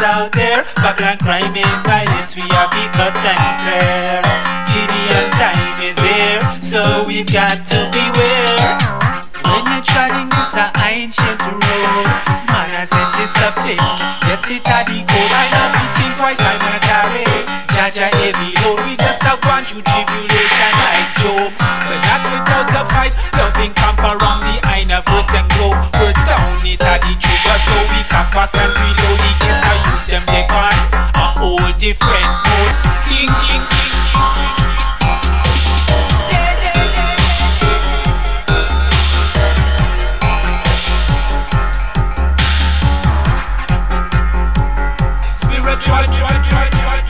out there. Background crime and violence, we have it cut and clear. Gideon time is here, so we've got to beware. When you're treading this ancient road, manners and discipline, yes it a the code. I know we think twice, I wanna carry Jaja heavy load. We just have gone through tribulation like Job, but not without a fight. Loving camp around the verse and glow. Word sound it a the trigger, so we can back and reload. The get I use them they can a whole different mode. King, king, king. Spiritual, joy, joy, joy.